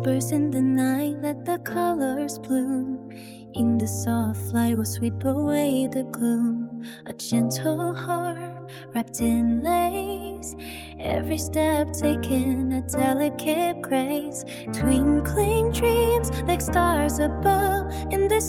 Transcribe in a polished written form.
Whispers in the night, let the colors bloom. In the soft light will sweep away the gloom. A gentle heart wrapped in lace, every step taken a delicate grace. Twinkling dreams like stars above in this